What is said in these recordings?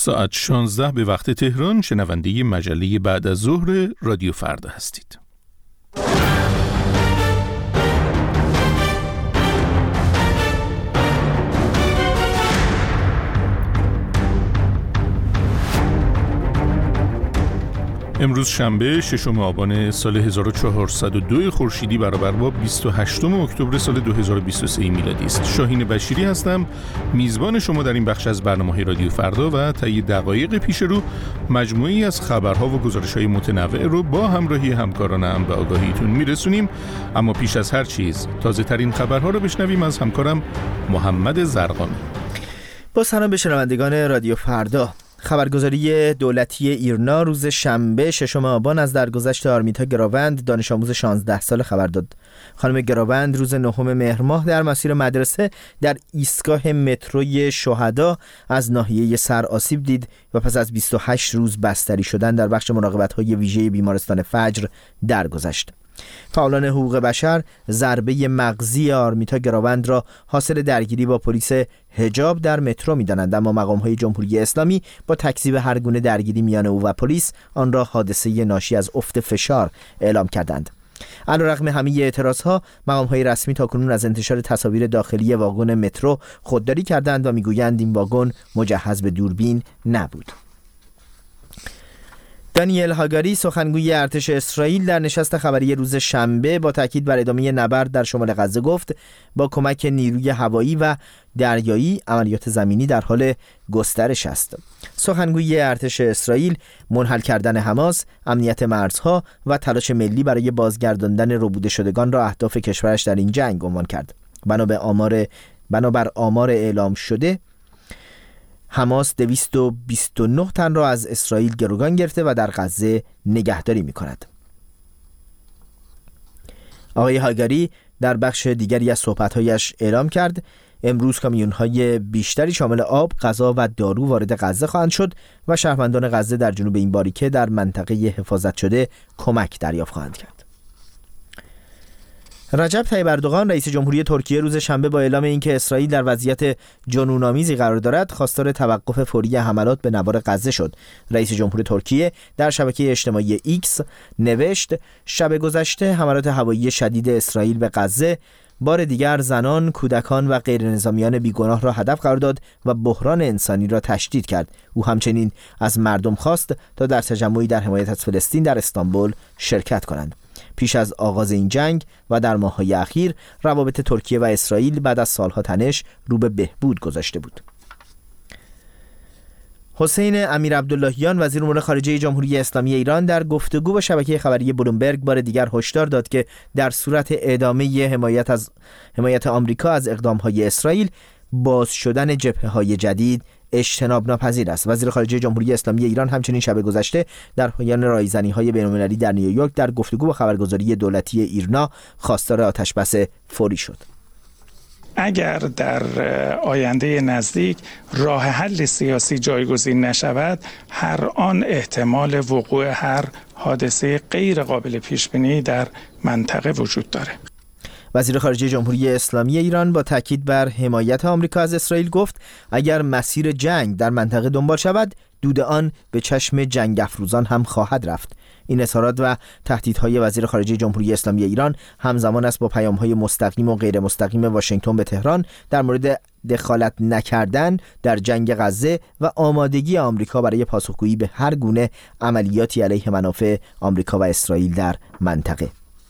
ساعت 16 به وقت تهران شنونده مجله بعد از ظهر رادیو فردا هستید. امروز شنبه 6 آبان سال 1402 خورشیدی برابر با 28 اکتبر سال 2023 میلادی است. شاهین بشیری هستم، میزبان شما در این بخش از برنامه رادیو فردا و طی دقایق پیش رو مجموعی از خبرها و گزارش‌های متنوع رو با همراهی همکارانم به آگاهیتون میرسونیم. اما پیش از هر چیز تازه ترین خبرها رو بشنویم از همکارم محمد زرقامی. با سلام به شنوندگان رادیو فردا. خبرگزاری دولتی ایرنا روز شنبه 6 آبان از درگذشت آرمیتا گراوند دانش آموز 16 ساله خبر داد. خانم گراوند روز 9 مهر ماه در مسیر مدرسه در ایستگاه متروی شهدا از ناحیه سر آسیب دید و پس از 28 روز بستری شدن در بخش مراقبت‌های ویژه بیمارستان فجر درگذشت. فعالان حقوق بشر ضربه مغزی آرمیتا گراوند را حاصل درگیری با پلیس حجاب در مترو می‌دانند، اما مقام‌های جمهوری اسلامی با تکذیب هر گونه درگیری میان او و پلیس آن را حادثه ناشی از افت فشار اعلام کردند. علیرغم همه اعتراضها، مقام‌های رسمی تاکنون از انتشار تصاویر داخلی واگن مترو خودداری کردند و می‌گویند این واگن مجهز به دوربین نبود. دانیل هاگاری سخنگوی ارتش اسرائیل در نشست خبری روز شنبه با تاکید بر ادامه نبرد در شمال غزه گفت با کمک نیروی هوایی و دریایی عملیات زمینی در حال گسترش است. سخنگوی ارتش اسرائیل منحل کردن حماس، امنیت مرزها و تلاش ملی برای بازگرداندن ربوده شدگان را اهداف کشورش در این جنگ عنوان کرد. بنابر آمار اعلام شده حماس 229 تن را از اسرائیل گروگان گرفته و در غزه نگهداری می کند. آقای هاگاری در بخش دیگری از صحبت‌هایش اعلام کرد امروز کامیون‌های بیشتری شامل آب، غذا و دارو وارد غزه خواهند شد و شهروندان غزه در جنوب این باریکه در منطقه حفاظت شده کمک دریافت خواهند کرد. رجب طیب اردوغان رئیس جمهوری ترکیه روز شنبه با اعلام اینکه اسرائیل در وضعیت جنون‌آمیزی قرار دارد خواستار توقف فوری حملات به نوار غزه شد. رئیس جمهور ترکیه در شبکه اجتماعی ایکس نوشت شب گذشته حملات هوایی شدید اسرائیل به غزه بار دیگر زنان، کودکان و غیرنظامیان بیگناه را هدف قرار داد و بحران انسانی را تشدید کرد. او همچنین از مردم خواست تا در تجمعی در حمایت از فلسطین در استانبول شرکت کنند. پیش از آغاز این جنگ و در ماه‌های اخیر روابط ترکیه و اسرائیل بعد از سالها تنش رو به بهبود گذاشته بود. حسین امیر عبداللهیان وزیر امور خارجه جمهوری اسلامی ایران در گفتگو با شبکه خبری بلومبرگ بار دیگر هشدار داد که در صورت ادامه حمایت آمریکا از اقدام‌های اسرائیل باز شدن جبهه‌های جدید اجتناب ناپذیر است. وزیر خارجه جمهوری اسلامی ایران همچنین شب گذشته در پایان رایزنی‌های بین‌المللی در نیویورک در گفتگو با خبرگزاری دولتی ایرنا خواستار آتش‌بس فوری شد. اگر در آینده نزدیک راه حل سیاسی جایگزین نشود، هر آن احتمال وقوع هر حادثه غیر قابل پیش‌بینی در منطقه وجود داره. وزیر خارجه جمهوری اسلامی ایران با تاکید بر حمایت آمریکا از اسرائیل گفت اگر مسیر جنگ در منطقه دنبال شود، دود آن به چشم جنگ افروزان هم خواهد رفت. این اظهارات و تهدیدهای وزیر خارجه جمهوری اسلامی ایران همزمان است با پیام‌های مستقیم و غیر مستقیم واشنگتن به تهران در مورد دخالت نکردن در جنگ غزه و آمادگی آمریکا برای پاسخگویی به هر گونه عملیاتی علیه منافع آمریکا و اسرائیل در منطقه.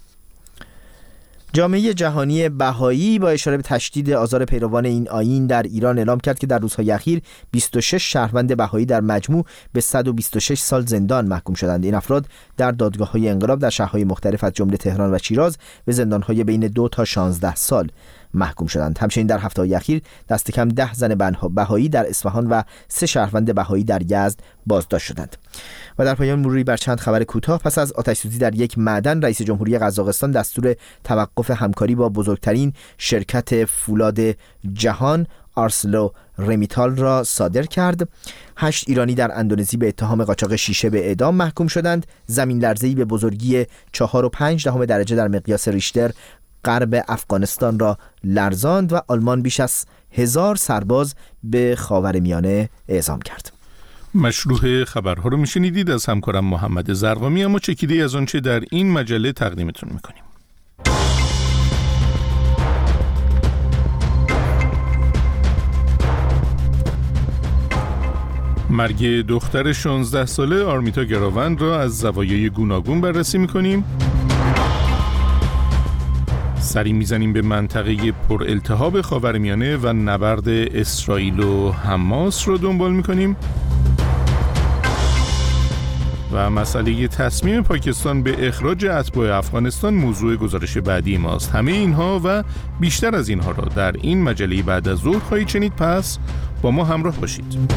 جامعه جهانی بهایی با اشاره به تشدید آزار پیروان این آیین در ایران اعلام کرد که در روزهای اخیر 26 شهروند بهایی در مجموع به 126 سال زندان محکوم شدند. این افراد در دادگاه‌های انقلاب در شهرهای مختلف از جمله تهران و شیراز به زندان‌های بین 2 تا 16 سال محکوم شدند. همچنین در هفته‌های اخیر دست کم 10 زن بهایی در اصفهان و 3 شهروند بهایی در یزد بازداشت شدند. و در پایان مروری بر چند خبر کوتاه. پس از آتش‌سوزی در یک معدن، رئیس جمهوری قزاقستان دستور توقف همکاری با بزرگترین شرکت فولاد جهان آرسلو رمیتال را صادر کرد. 8 ایرانی در اندونزی به اتهام قاچاق شیشه به اعدام محکوم شدند. زمین لرزه‌ای به بزرگی 4.5 درجه در مقیاس ریشتر غرب افغانستان را لرزاند و آلمان بیش از 1000 سرباز به خاورمیانه اعزام کرد. مشروع خبرها رو میشنیدید از همکارم محمد زرقامی، اما چکیده از آنچه در این مجله تقدیمتون میکنیم. مرگ دختر 16 ساله آرمیتا گراوند را از زوایای گوناگون بررسی میکنیم. سری میزنیم به منطقه پر التهاب خاورمیانه و نبرد اسرائیل و حماس رو دنبال میکنیم. و مسئله تصمیم پاکستان به اخراج اتباع افغانستان موضوع گزارش بعدی ماست. همه اینها و بیشتر از اینها را در این مجله بعد از ظهر خواهید شنید، پس با ما همراه باشید.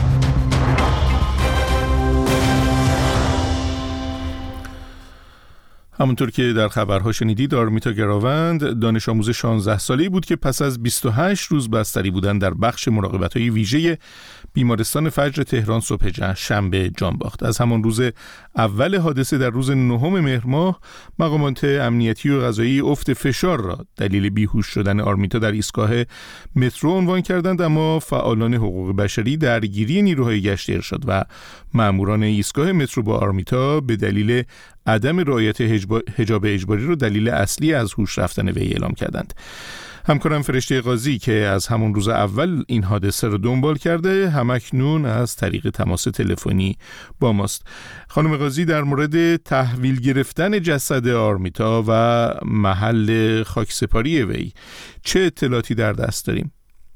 همونطور که در خبرها شنیدید، آرمیتا گراوند دانش آموز 16 ساله‌ای بود که پس از 28 روز بستری بودن در بخش مراقبت‌های ویژه بیمارستان فجر تهران صبح شنبه جان باخت. از همان روز اول حادثه در روز 9 مهر ماه، مقامات امنیتی و قضایی افت فشار را دلیل بیهوش شدن آرمیتا در ایستگاه مترو عنوان کردند، اما فعالان حقوق بشری درگیری نیروهای گشت ارشاد و ماموران ایستگاه مترو با آرمیتا به دلیل عدم رعایت حجاب اجباری رو دلیل اصلی از هوش رفتن وی اعلام کردند. همکارم فرشته قاضی که از همون روز اول این حادثه رو دنبال کرده، همکنون از طریق تماس تلفنی با ماست. خانم قاضی، در مورد تحویل گرفتن جسد آرمیتا و محل خاکسپاری وی چه اطلاعاتی در دست داریم؟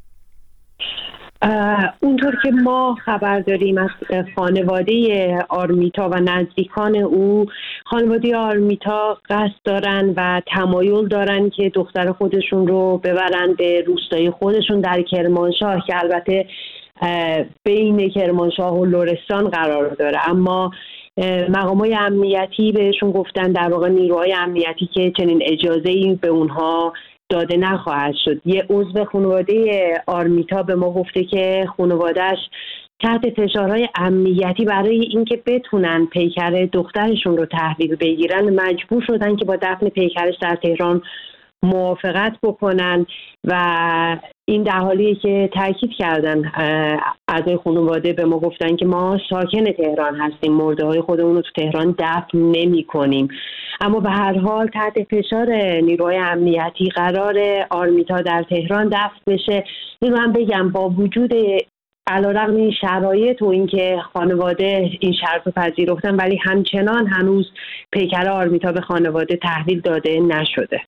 اونطور که ما خبر داریم از خانواده آرمیتا و نزدیکان او، خانواده آرمیتا قصد دارن و تمایل دارن که دختر خودشون رو ببرن به روستای خودشون در کرمانشاه که البته بین کرمانشاه و لرستان قرار داره، اما مقامات امنیتی بهشون گفتن، در واقع نیروهای امنیتی، که چنین اجازه‌ای به اونها داده نخواهد شد. یه عضو خانواده آرمیتا به ما گفته که خانواده‌اش تحت فشارهای امنیتی برای اینکه بتونن پیکر دخترشون رو تحویل بگیرن مجبور شدن که با دفن پیکرش در تهران موافقت بکنن و این در حالیه که تاکید کردن اعضای خانواده به ما گفتن که ما ساکن تهران هستیم، مرده های خودمون رو تو تهران دفن نمی کنیم. اما به هر حال تحت فشار نیروهای امنیتی قرار آرمیتا در تهران دفن بشه. این رو هم بگم با وجود علیرغم این شرایط و اینکه خانواده این شرط رو پذیرفتن، ولی همچنان هنوز پیکر آرمیتا به خانواده تحویل داده نشده.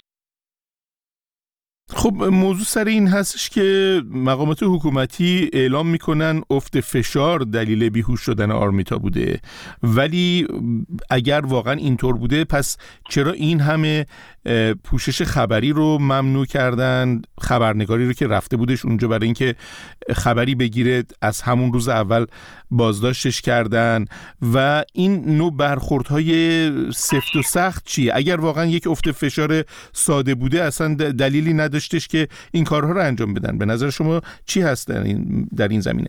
خب موضوع سر این هستش که مقامات حکومتی اعلام میکنن افت فشار دلیل بیهوش شدن آرمیتا بوده، ولی اگر واقعا اینطور بوده پس چرا این همه پوشش خبری رو ممنوع کردن؟ خبرنگاری رو که رفته بودش اونجا برای اینکه خبری بگیره از همون روز اول بازداشتش کردن و این نوع برخوردهای سفت و سخت چیه؟ اگر واقعا یک افت فشار ساده بوده اصلا دلیلی نداشتش که این کارها رو انجام بدن. به نظر شما چی هست در این زمینه؟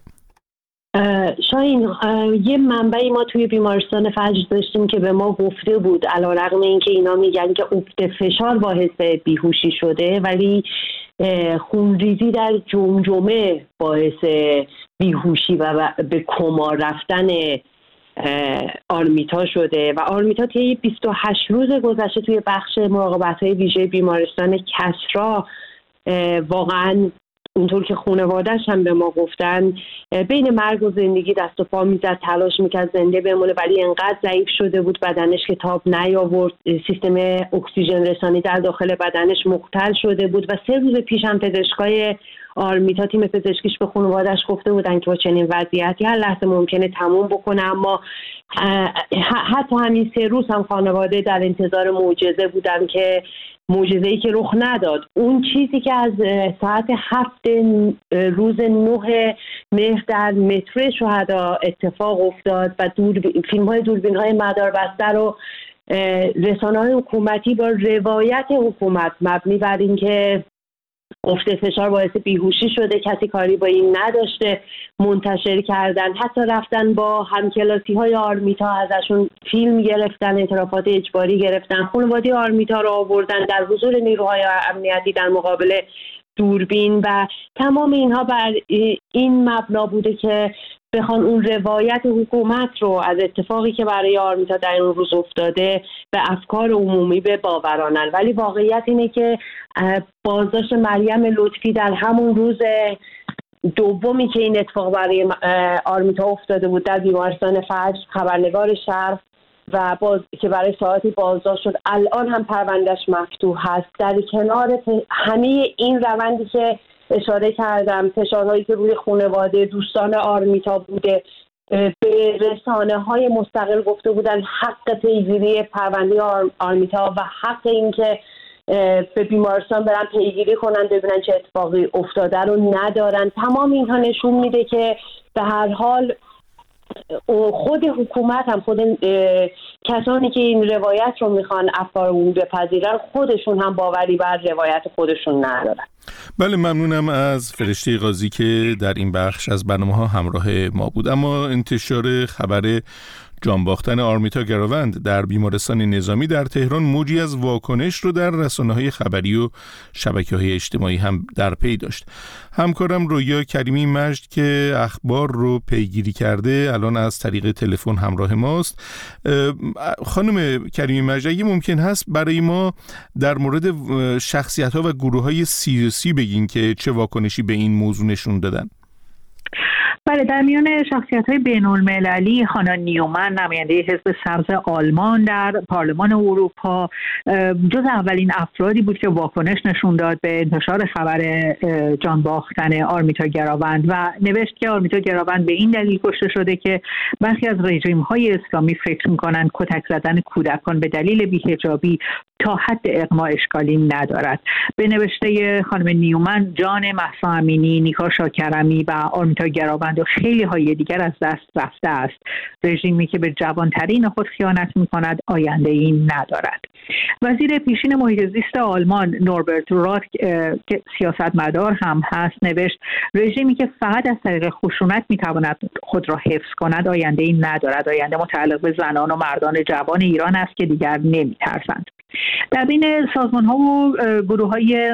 شاین، یه منبعی ما توی بیمارستان فجر داشتیم که به ما گفته بود علیرغم اینکه اینا میگن که افت فشار باعث بیهوشی شده، ولی خونریزی در جمجمه باعث بیهوشی و به کما رفتن آرمیتا شده و آرمیتا طی 28 روز گذشته توی بخش مراقبت‌های ویژه بیمارستان کسری واقعاً اونطور که خانواده‌اش هم به ما گفتن بین مرگ و زندگی دست و پا میزد، تلاش میکرد زنده بمونه، ولی انقدر ضعیف شده بود بدنش که تاب نیاورد، سیستم اکسیژن رسانی در داخل بدنش مختل شده بود و 3 روز پیش هم پزشکای آرمیتا، تیم پزشکیش، به خانواده‌اش گفته بودن که با چنین وضعیتی هر لحظه ممکنه تموم بکنه، اما حتی همین 3 روز هم خانواده در انتظار معجزه بودن که معجزه‌ای که رخ نداد. اون چیزی که از ساعت 7 روز 9 مهر در مترو شهدا اتفاق افتاد و فیلم‌های دوربین‌های مداربسته رو رسانه‌های حکومتی با روایت حکومت مبنی بر اینکه افت فشار باعث بیهوشی شده، کسی کاری با این نداشته، منتشر کردن. حتی رفتن با همکلاسی‌های آرمیتا ازشون فیلم گرفتن، اعترافات اجباری گرفتن، خانواده آرمیتا رو آوردن در حضور نیروهای امنیتی در مقابل دوربین و تمام اینها بر این مبنا بوده که بخوان اون روایت حکومت رو از اتفاقی که برای آرمیتا در این روز افتاده به افکار عمومی بباورانن. ولی واقعیت اینه که بازداشت مریم لطفی در همون روز دومی که این اتفاق برای آرمیتا افتاده بود در بیمارستان فجر، خبرنگار شرق و که برای ساعتی بازداشت شد، الان هم پروندهش مفتوح هست. در کنار همه این روندی که اشاره کردم، فشارهایی که روی خانواده دوستان آرمیتا بوده، به رسانه‌های مستقل گفته بودن حق پیگیری پرونده آرمیتا و حق این که به بیمارستان برن پیگیری کنن ببینن چه اتفاقی افتاده رو ندارن. تمام اینها نشون میده که به هر حال خود حکومت هم، خود کسانی که این روایت رو میخوان افکار عمومی بپذیرن، خودشون هم باوری بر روایت خودشون ندارن. بله، ممنونم از فرشته قاضی که در این بخش از برنامه‌ها همراه ما بود. اما انتشار خبر جان باختن آرمیتا گراوند در بیمارستان نظامی در تهران موجی از واکنش رو در رسانه‌های خبری و شبکه‌های اجتماعی هم در پی داشت. همکارم رویا کریمی مجد که اخبار رو پیگیری کرده الان از طریق تلفن همراه ماست. خانم کریمی مجد، اگه ممکن هست برای ما در مورد شخصیت‌ها و گروه‌های سیاسی بگین که چه واکنشی به این موضوع نشون دادن. بله، در میان شخصیت‌های بین‌المللی خانم نیومن، نماینده حزب سبز آلمان در پارلمان اروپا، جز اولین افرادی بود که واکنش نشون داد به انتشار خبر جان باختن آرمیتا گراوند و نوشت که آرمیتا گراوند به این دلیل کشته شده که برخی از رژیم‌های اسلامی فکر می‌کنند کتک زدن کودکان به دلیل بی‌حجابی تا حد اغما اشکالی ندارد. به نوشته خانم نیومن، جان مهسا امینی، نیکا شاکرمی و آرمیتا گراوند و خیلی های دیگر از دست رفته است. رژیمی که به جوانترین خود خیانت می‌کند آینده ای ندارد. وزیر پیشین محیط زیست آلمان نوربرت رات که سیاستمدار هم هست نوشت رژیمی که فقط از طریق خشونت می‌تواند خود را حفظ کند آینده ای ندارد. آینده متعلق به زنان و مردان جوان ایران است که دیگر نمی‌ترسند. در بین سازمان‌ها و گروه‌های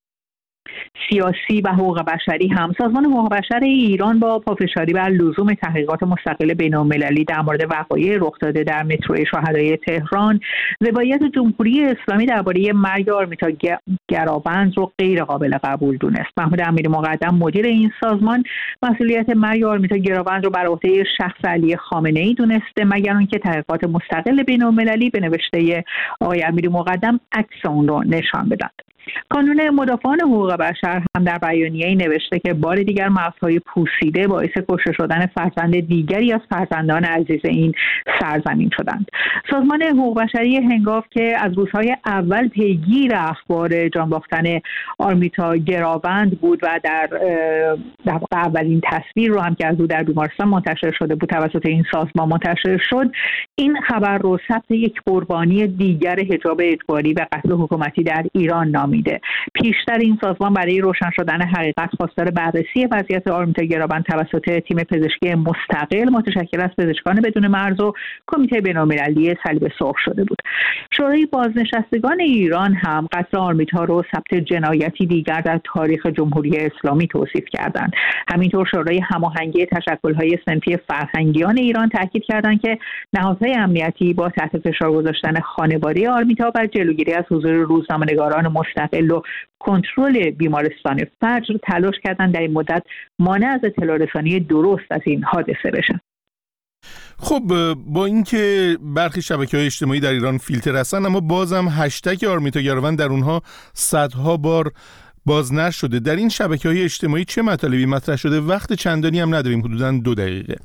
سیاسی و حقوق بشری هم سازمان حقوق بشر ایران با پافشاری بر لزوم تحقیقات مستقل بین‌المللی در مورد وقایع رخ داده در مترو شهدای تهران، روایت جمهوری اسلامی درباره مرگ آرمیتا گراوند رو غیر قابل قبول دونست. محمود امیری مقدم، مدیر این سازمان، مسئولیت مرگ آرمیتا گراوند رو بر عهده شخص علی خامنه‌ای دونسته، مگر اینکه تحقیقات مستقل بین‌المللی به نوشته آقای امیری مقدم عکس اون رو نشان بدن. کانون مدافعان حقوق بشر هم در بیانیه‌ای نوشته که بار دیگر مغزهای پوسیده باعث کشته شدن فرزند دیگری از فرزندان عزیز این سرزمین شدند. سازمان حقوق بشری هنگاف که از روزهای اول پیگیر اخبار جان باختن آرمیتا گراوند بود و در واقع اولین تصویر رو هم که از او در بیمارستان منتشر شده بود توسط این سازمان منتشر شد، این خبر رو ثبت یک قربانی دیگر حجاب اجباری و قتل حکومتی در ایران نامید. پیشتر این سازمان برای روشن شدن حقیقت خواستار بررسی وضعیت آرمیتا گراوند توسط تیم پزشکی مستقل متشکل از پزشکان بدون مرز و کمیته بین‌المللی صلیب سرخ شده بود. شورای بازنشستگان ایران هم قتل آرمیتا رو ثبت جنایتی دیگر در تاریخ جمهوری اسلامی توصیف کردند. همینطور شورای هماهنگی تشکل‌های صنفی فرهنگیان ایران تاکید کردند که نهادهای امنیتی با تحت فشار گذاشتن خانواده آرمیتا و جلوگیری از حضور روزنامه‌نگاران مستقل و کنترل بیمارستان فجر تلاش کردن در این مدت مانع از اطلاع رسانی درست از این حادثه بشن. خب با اینکه برخی شبکه‌های اجتماعی در ایران فیلتر هستن، اما بازم هشتگ آرمیتا گراوند در اونها صدها بار بازنشر شده. در این شبکه‌های اجتماعی چه مطالبی مطرح شده؟ وقت چندانی هم نداریم، حدوداً 2 دقیقه.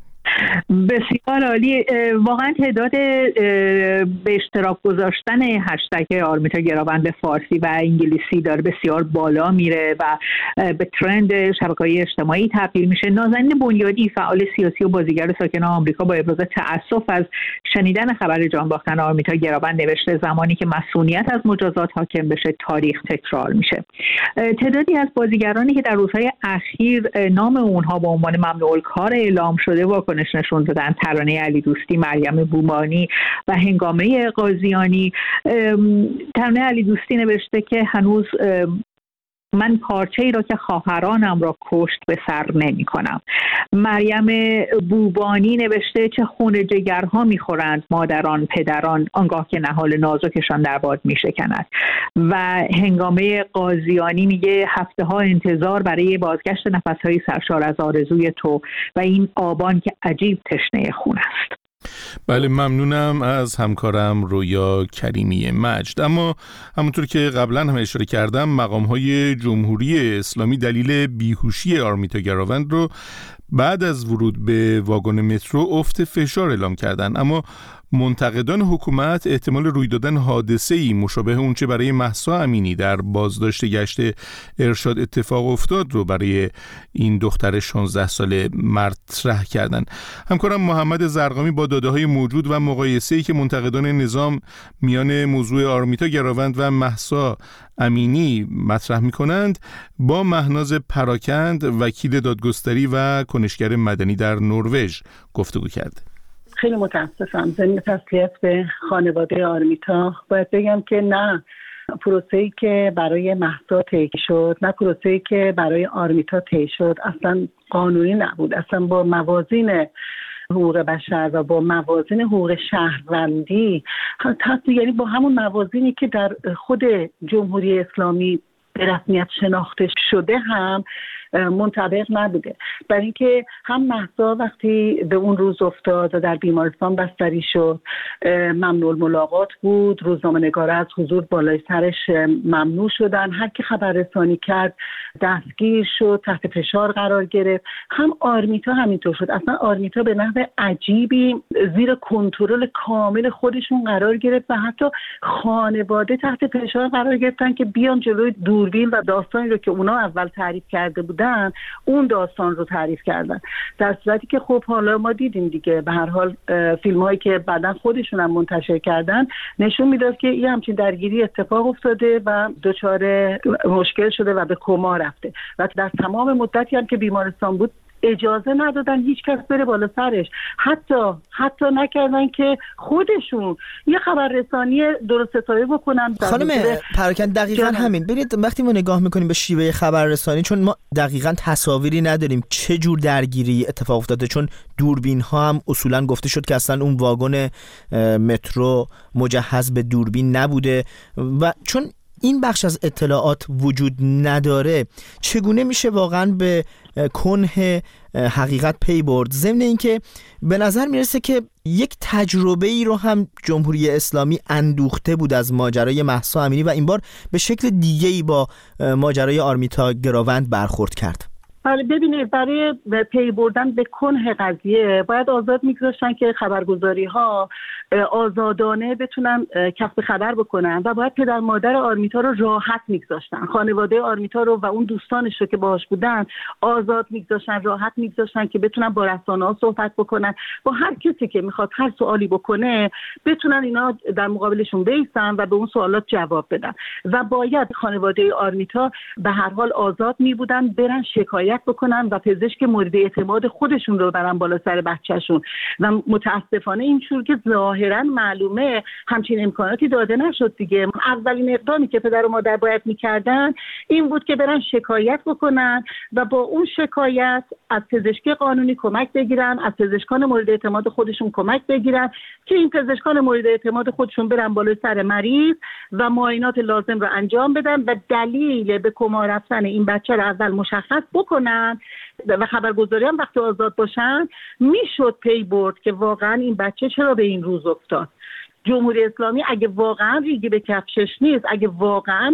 بسیار عالی. واقعا تعداد به اشتراک گذاشتن هشتگ آرمیتا گراوند به فارسی و انگلیسی داره بسیار بالا میره و به ترند شبکه‌های اجتماعی تبدیل میشه. نازنین بنیادی، فعال سیاسی و بازیگر ساکن آمریکا، با ابراز تأسف از شنیدن خبر جان باختن آرمیتا گراوند نوشته زمانی که مسئولیت از مجازات حاکم بشه تاریخ تکرار میشه. تعدادی از بازیگرانی که در روزهای اخیر نام اونها به عنوان ممنوع الکار اعلام شده واکنش نشون دادن. ترانه علی دوستی، مریم بومانی و هنگامه قاضیانی. ترانه علی دوستی نوشته که هنوز من پارچه ای را که خواهرانم را کشت به سر نمی کنم. مریم بوبانی نوشته چه خون جگرها می خورند مادران پدران آنگاه که نهال نازکشان در باد می شکند. و هنگامه قاضیانی میگه هفته ها انتظار برای بازگشت نفسهای سرشار از آرزوی تو و این آبان که عجیب تشنه خون است. بله، ممنونم از همکارم رویا کریمی مجد. اما همونطور که قبلا هم اشاره کردم، مقام‌های جمهوری اسلامی دلیل بیهوشی آرمیتا گراوند رو بعد از ورود به واگن مترو افت فشار اعلام کردن، اما منتقدان حکومت احتمال روی دادن حادثه‌ای مشابه اونچه برای مهسا امینی در بازداشت گشت ارشاد اتفاق افتاد رو برای این دختر 16 ساله مطرح کردن. همکارم محمد زرقامی با داده‌های موجود و مقایسه‌ای که منتقدان نظام میان موضوع آرمیتا گراوند و مهسا امینی مطرح می‌کنند با مهناز پراکند، وکیل دادگستری و کنشگر مدنی در نروژ گفتگو کرد. خیلی متاسفم. ضمن تسلیت به خانواده آرمیتا باید بگم که نه پروسه‌ای که برای مهسا طی شد، نه پروسه‌ای که برای آرمیتا طی شد اصلا قانونی نبود، اصلا با موازین حقوق بشر و با موازین حقوق شهروندی، یعنی با همون موازینی که در خود جمهوری اسلامی به رسمیت شناخته شده هم منطبق نبوده. برای اینکه هم مهسا وقتی به اون روز افتاد و در بیمارستان بستری شد ممنوع ملاقات بود، روزنامه‌نگارا از حضور بالای سرش ممنوع شدن، هر کی خبررسانی کرد دستگیر شد، تحت فشار قرار گرفت. هم آرمیتا همینطور شد. اصلا آرمیتا به نحو عجیبی زیر کنترل کامل خودشون قرار گرفت و حتی خانواده تحت فشار قرار گرفتن که بیان جلوی دوربین و داستانی رو که اونا اول تعریف کرده بودن اون داستان رو تعریف کردن، در صورتی که خب حالا ما دیدیم دیگه، به هر حال فیلم هایی که بعدن خودشون هم منتشر کردن نشون میداد که یه همچین درگیری اتفاق افتاده و دچار مشکل شده و به کما رفته و در تمام مدتی هم که بیمارستان بود اجازه ندادن هیچ کس بره بالا سرش، حتی نکردن که خودشون یه خبررسانی درست حسابی بکنن. خانم پراکند دقیقاً همین. ببینید وقتی ما نگاه میکنیم به شیوه خبررسانی، چون ما دقیقاً تصاویری نداریم چه جور درگیری اتفاق افتاده، چون دوربین ها هم اصولاً گفته شد که اصلا اون واگن مترو مجهز به دوربین نبوده و چون این بخش از اطلاعات وجود نداره چگونه میشه واقعا به کنه حقیقت پی برد؟ ضمن اینکه به نظر میرسه که یک تجربه ای رو هم جمهوری اسلامی اندوخته بود از ماجرای مهسا امینی و این بار به شکل دیگه‌ای با ماجرای آرمیتا گراوند برخورد کرد. بله، ببینید برای پی بردن به کنه قضیه باید آزاد میگذاشتن که خبرگزاری ها آزادانه بتونن کسب خبر بکنن و باید پدر مادر آرمیتا رو راحت میگذاشتن، خانواده آرمیتا رو و اون دوستانش رو که باهاش بودن آزاد میگذاشتن، راحت میگذاشتن که بتونن با رسانه‌ها صحبت بکنن، با هر کسی که میخواد هر سوالی بکنه بتونن اینا در مقابلشون بیستن و به اون سوالات جواب بدن و باید خانواده آرمیتا به هر حال آزاد میبودن برن شکایت بکنن و پزشک مورد اعتماد خودشون رو برن بالا سر بچه‌شون و متاسفانه اینجور که ظاهرا معلومه همچین امکاناتی داده نشد دیگه. اولین اقدامی که پدر و مادر باید میکردن این بود که برن شکایت بکنن و با اون شکایت از پزشکی قانونی کمک بگیرن، از پزشکان مورد اعتماد خودشون کمک بگیرن که این پزشکان مورد اعتماد خودشون برن بالا سر مریض و معاینات لازم رو انجام بدن و دلیل به کما رفتن این بچه رو اول مشخص بکنن و خبرگزاری هم وقتی آزاد باشن میشد پی برد که واقعا این بچه چرا به این روز افتاد. جمهوری اسلامی اگه واقعا ریگی به کفشش نیست، اگه واقعا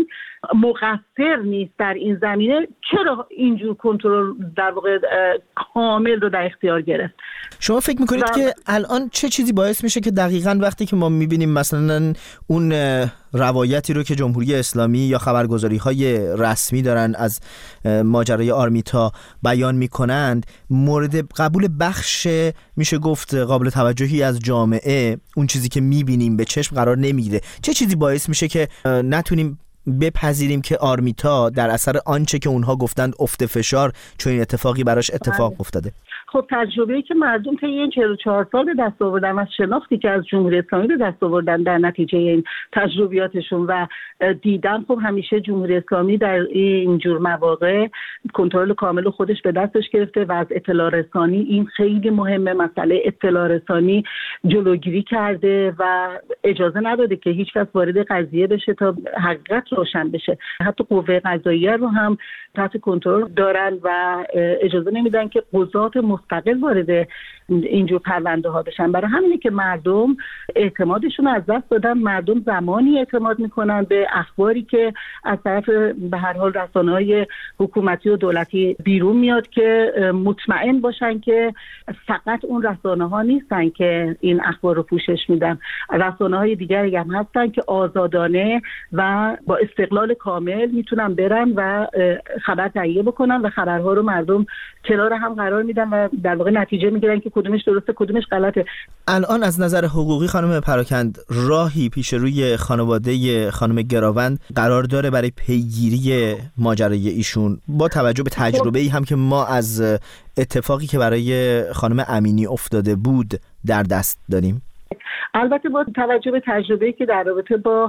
مقصر نیست در این زمینه، چرا اینجور کنترل در واقع کامل رو در اختیار گرفت؟ شما فکر میکنید که الان چه چیزی باعث میشه که دقیقاً وقتی که ما میبینیم مثلا اون روایتی رو که جمهوری اسلامی یا خبرگزاری‌های رسمی دارن از ماجرای آرمیتا بیان میکنند مورد قبول بخش میشه گفت قابل توجهی از جامعه، اون چیزی که میبینیم به چشم قرار نمیگیره؟ چه چیزی باعث میشه که نتونیم بپذیریم که آرمیتا در اثر آنچه که اونها گفتند افت فشار چون این اتفاقی براش اتفاق افتاده؟ خب تجربه‌ای که مردم طی این 44 سال به دست آوردن و شناختی که از جمهوری اسلامی به دست آوردن در نتیجه این تجربیاتشون و دیدن، خب همیشه جمهوری اسلامی در این جور مواقع کنترل کامل خودش به دستش گرفته و از اطلاع رسانی، این خیلی مهمه، مسئله اطلاع رسانی جلوگیری کرده و اجازه نداده که هیچ کس وارد قضیه بشه تا حقیقت روشن بشه. حتی قوه قضاییه رو هم تحت کنترل دارن و اجازه نمیدن که قضات مستقل وارد اینجور پرونده ها بشن. برای همینه که مردم اعتمادشون از دست دادن. مردم زمانی اعتماد میکنن به اخباری که از طرف به هر حال رسانه‌های حکومتی و دولتی بیرون میاد که مطمئن باشن که فقط اون رسانه‌ها نیستن که این اخبار رو پوشش میدن. رسانه‌های دیگری هم هستن که آزادانه و با استقلال کامل میتونن برن و خبر تهیه بکنن و خبرها رو مردم کنار هم قرار میدن و در واقع نتیجه میگیرن که کدومش درسته کدومش غلطه. الان از نظر حقوقی خانم پراکند راهی پیش روی خانواده خانم گراوند قرار داره برای پیگیری ماجرای ایشون، با توجه به تجربه‌ای هم که ما از اتفاقی که برای خانم امینی افتاده بود در دست داریم؟ البته با توجه به تجربه‌ای که در رابطه با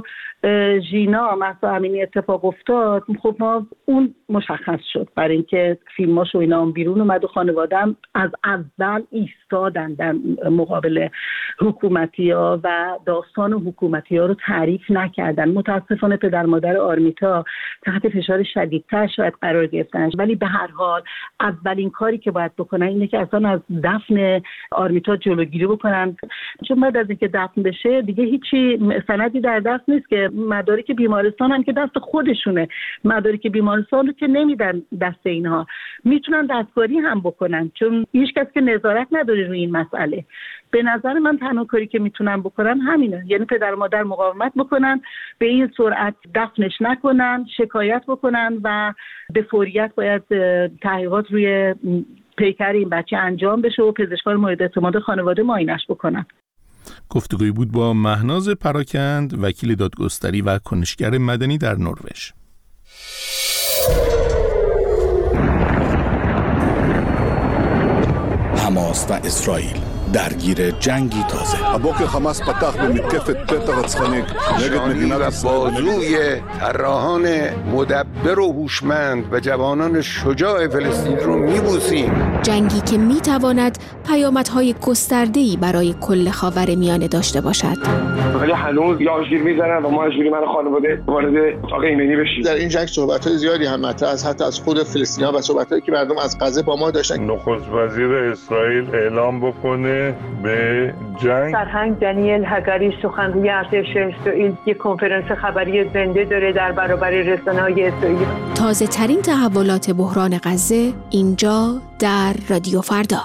ژینا مهسا امینی اتفاق افتاد، خب ما اون مشخص شد برای اینکه فیلماش و اینا بیرون اومد و خانواده‌ام از اول ایستادن در مقابل حکومتی‌ها و داستان حکومتی‌ها رو تعریف نکردن. متاسفانه پدر مادر آرمیتا تحت فشار شدیدتر شاید قرار گرفتن، ولی به هر حال اولین کاری که باید بکنن اینه که اصلا از دفن آرمیتا جلوگیری بکنن، چون بعد از اینکه دفن بشه دیگه هیچی سندی در دست نیست که مدارک بیمارستان هم که دست خودشونه، مدارک بیمارستان رو که نمیدن دست اینها، میتونن دستکاری هم بکنن چون هیچ کس که نظارت نداره روی این مسئله. به نظر من تنها کاری که میتونن بکنن همینه، یعنی پدر و مادر مقاومت بکنن، به این سرعت دفنش نکنن، شکایت بکنن و به فوریت باید تحقیقات روی پیکر این بچه انجام بشه و پزشکان مورد اعتماد خانواده معاینش بکنن. گفتگویی بود با مهناز پراکند، وکیل دادگستری و کنشگر مدنی در نروژ. حماس و اسرائیل درگیر جنگی تازه. הבוקר חמאס פתח במתקפת פתע רצחנית נגד מדינת ישראל. بازوی طراحان مدبر و هوشمند و جوانان شجاع فلسطین رو میبوسیم. جنگی که میتواند پیامدهای گسترده‌ای برای کل خاورمیانه داشته باشد. ولی هنوز یاشگیر میزنن و ما اجبوری من خانواده وارد اتاق ایمنی بشیم. در این جنگ صحبت‌های زیادی هم مطرح است، حتی از خود فلسطینی‌ها و صحبت‌هایی که مردم از غزه با ما داشتن. نخست وزیر اسرائیل اعلام بکنه به جنگ. سرهنگ دانیل هگاری سخنگوی ارتش اسرائیل یک کنفرانس خبری زنده داره در برابر رسانه‌های اسرائیل. تازه ترین تحولات بحران غزه اینجا در رادیو فردا.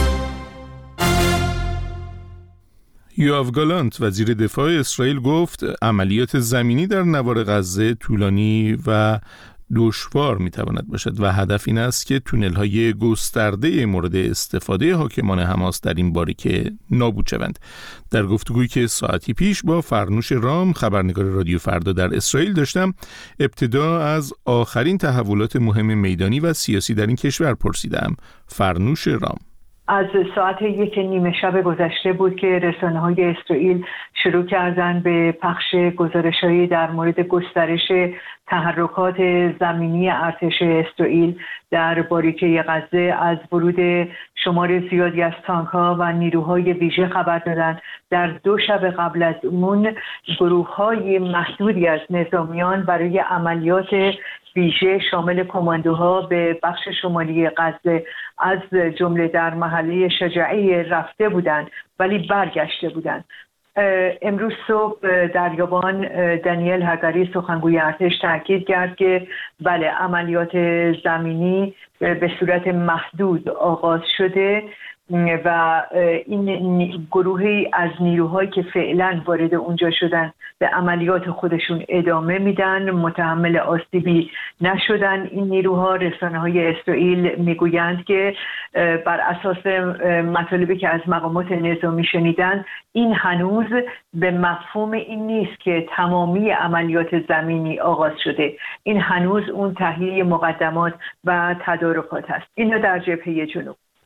یوآف گالانت وزیر دفاع اسرائیل گفت عملیات زمینی در نوار غزه طولانی و دشوار میتواند باشد و هدف این است که تونل‌های گسترده مورد استفاده حاکمان حماس در این باریکه نابود شوند. در گفتگویی که ساعتی پیش با فرنوش رام خبرنگار رادیو فردا در اسرائیل داشتم، ابتدا از آخرین تحولات مهم میدانی و سیاسی در این کشور پرسیدم. فرنوش رام: از ساعت 1:30 شب گذشته بود که رسانه‌های اسرائیل شروع کردن به پخش گزارش‌هایی در مورد گسترش تحرکات زمینی ارتش اسرائیل در باریکه غزه. از ورود شمار زیادی از تانک‌ها و نیروهای ویژه خبر دادند. در 2 شب قبل از اون گروه‌های محدودی از نظامیان برای عملیات ویژه شامل کماندوها به بخش شمالی غزه از جمله در محله شجاعی رفته بودند ولی برگشته بودند. امروز صبح دریابان دانیل هگاری سخنگوی ارتش تاکید کرد که بله، عملیات زمینی به صورت محدود آغاز شده و این گروهی از نیروهایی که فعلا وارد اونجا شدن به عملیات خودشون ادامه میدن، متحمل آسیبی نشدن. این نیروها، رسانه‌های اسرائیل میگویند که بر اساس مطالبی که از مقامات نظامی شنیدن، این هنوز به مفهوم این نیست که تمامی عملیات زمینی آغاز شده. این هنوز اون تهیه مقدمات و تدارکات است. اینا در جبهه جنوب.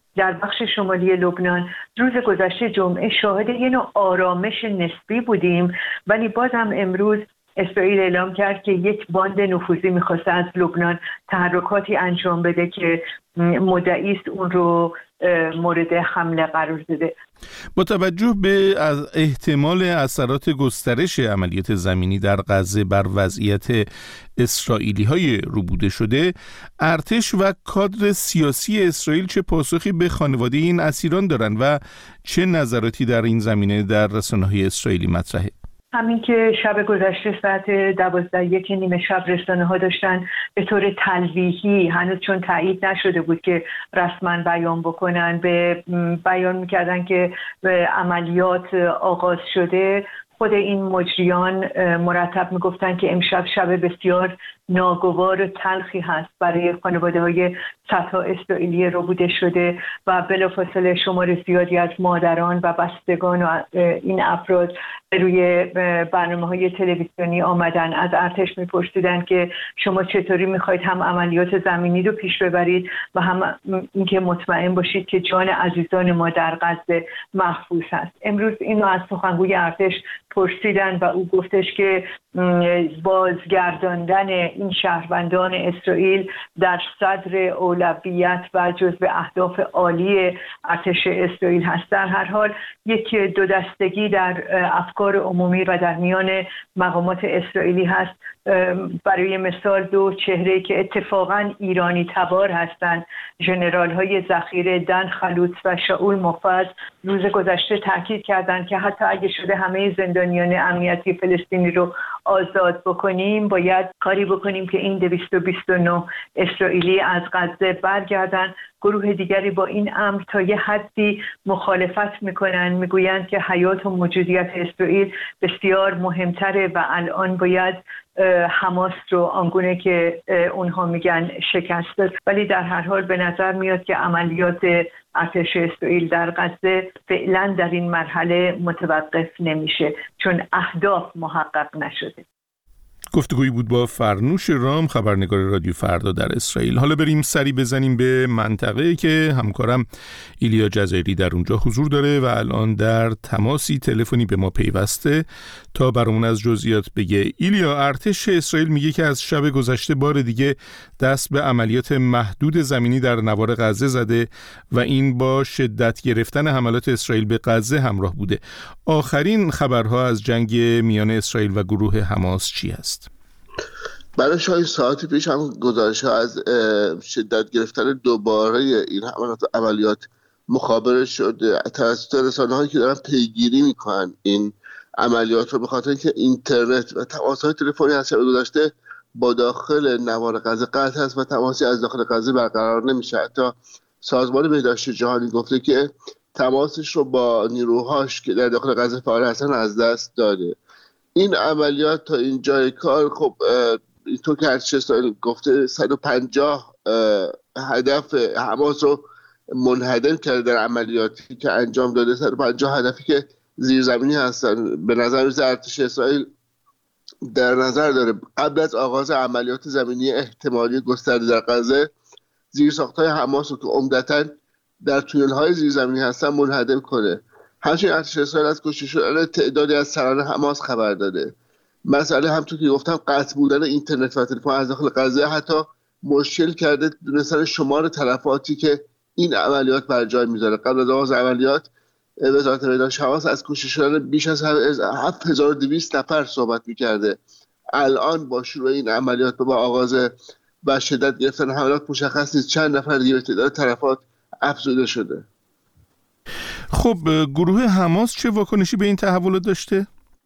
در بخش شمالی لبنان روز گذشته جمعه شاهد یه نوع آرامش نسبی بودیم، ولی بازم امروز اسرائیل اعلام کرد که یک باند نفوذی می‌خواسته از لبنان تحرکاتی انجام بده که مدعی است اون رو مورد حمله قرار داده. با توجه به احتمال اثرات گسترش عملیات زمینی در غزه بر وضعیت اسرائیلی‌های روبوده شده، ارتش و کادر سیاسی اسرائیل چه پاسخی به خانواده این اسیران دارند و چه نظراتی در این زمینه در رسانه‌های اسرائیلی مطرحه؟ همین که شب گذشته ساعت 12:01 شب رسانه‌ها داشتن به طور تلویحی، هنوز چون تایید نشده بود که رسما بیان بکنن، به بیان میکردن که عملیات آغاز شده. خود این مجریان مرتب میگفتن که امشب شب بسیار ناگوار و تلخی هست برای خانواده‌های صدها اسرائیلی روبوده شده و بلافاصله شمار زیادی از مادران و بستگان و این افراد روی برنامه‌های تلویزیونی آمدن، از ارتش میپرسیدن که شما چطوری میخواید هم عملیات زمینی رو پیش ببرید و هم اینکه مطمئن باشید که جان عزیزان ما در غزه محفوظ هست. امروز اینو از سخنگوی ارتش پرسیدن و او گفتش که بازگرداندن این شهروندان اسرائیل در صدر اولویت و جزو اهداف عالی ارتش اسرائیل هست. در هر حال یک دو دستگی در افکار عمومی و در میان مقامات اسرائیلی هست. برای مثال دو چهره که اتفاقاً ایرانی تبار هستند، ژنرال های ذخیره دن خلوت و شاول مفز، روز گذشته تاکید کردند که حتی اگه شده همه زندانیان امنیتی فلسطینی رو آزاد بکنیم، باید کاری بکنیم که این 229 اسرائیلی از غزه برگردن. گروه دیگری با این امر تا یه حدی مخالفت میکنن، میگویند که حیات و موجودیت اسرائیل بسیار مهمتره و الان باید حماس رو آنگونه که اونها میگن شکست داد. ولی در هر حال به نظر میاد که عملیات ارتش اسرائیل در غزه فعلا در این مرحله متوقف نمیشه چون اهداف محقق نشده. گفتگویی بود با فرنوش رام، خبرنگار رادیو فردا در اسرائیل. حالا بریم سری بزنیم به منطقه که همکارم ایلیا جزایری در اونجا حضور داره و الان در تماسی تلفنی به ما پیوسته تا برامون از جزئیات بگه. ایلیا، ارتش اسرائیل میگه که از شب گذشته بار دیگه دست به عملیات محدود زمینی در نوار غزه زده و این با شدت گرفتن حملات اسرائیل به غزه همراه بوده. آخرین خبرها از جنگ میان اسرائیل و گروه حماس چی است؟ برای شاید ساعتی پیش هم گزارش از شدت گرفتن دوباره این عملیات مخابره شده توسط رسانه‌هایی که دارن پیگیری میکنن این عملیات رو، به خاطر اینکه اینترنت و تماس‌های تلفنی از شب گذشته با داخل نوار غزه قطع هست و تماسی از داخل غزه برقرار نمیشه. حتی سازمان بهداشت جهانی گفته که تماسش رو با نیروهاش که در داخل غزه فعال هستن از دست داده. این عملیات تا اینجای کار، خب اینطور که ارتش اسرائیل گفته 150 هدف حماس رو منهدم کرده در عملیاتی که انجام داده. 150 هدفی که زیرزمینی هستن. به نظر میاد ارتش اسرائیل در نظر داره قبل از آغاز عملیات زمینی احتمالی گسترده در غزه زیرساخت‌های حماس رو که عمدتاً در تونل‌های زیرزمینی هستن منهدم کنه. همچنین ارتش اسرائیل از کشته شدن تعدادی از سران حماس خبر داده. مسئله همونطور که گفتم قطع بودن اینترنت و تلفن از داخل غزه حتی مشکل کرده دونستن شمار تلفاتی که این عملیات بر جای میذاره. قبل از آغاز عملیات وزارت بهداشت حماس از کشته شدن بیش از 7200 نفر صحبت میکرده. الان با شروع این عملیات با آغاز و شدت گرفتن حملات مشخص نیست چند نفر دیگه تعداد تلفات افزوده شده. خب گروه حماس چه واکنشی به این تحولات داشته؟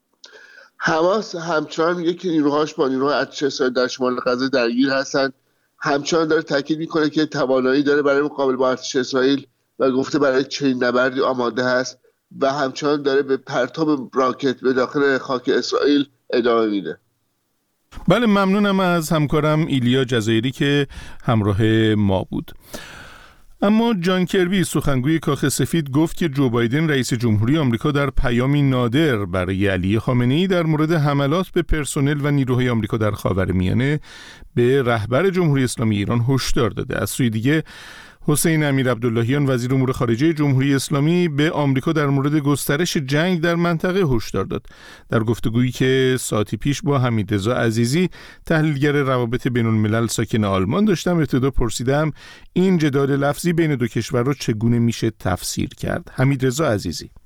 حماس همچنان میگه که نیروهاش با نیروهای ارتش اسرائیل در شمال غزه درگیر هستن. همچنان داره تاکید میکنه که توانایی داره برای مقابله با ارتش اسرائیل و گفته برای چنین نبردی آماده هست و همچنان داره به پرتاب راکت به داخل خاک اسرائیل ادامه میده. بله، ممنونم از همکارم ایلیا جزایری که همراه ما بود. اما جان کربی، سخنگوی کاخ سفید، گفت که جو بایدن رئیس جمهوری آمریکا در پیامی نادر برای علی خامنه‌ای در مورد حملات به پرسنل و نیروهای آمریکا در خاورمیانه به رهبر جمهوری اسلامی ایران هشدار داده. از سوی دیگه حسین امیرعبداللهیان وزیر امور خارجه جمهوری اسلامی به آمریکا در مورد گسترش جنگ در منطقه هشدار داد. در گفتگویی که ساعتی پیش با حمیدرضا عزیزی تحلیلگر روابط بین الملل ساکن آلمان داشتم، ابتدا پرسیدم این جدال لفظی بین دو کشور را چگونه میشه تفسیر کرد. حمیدرضا عزیزی: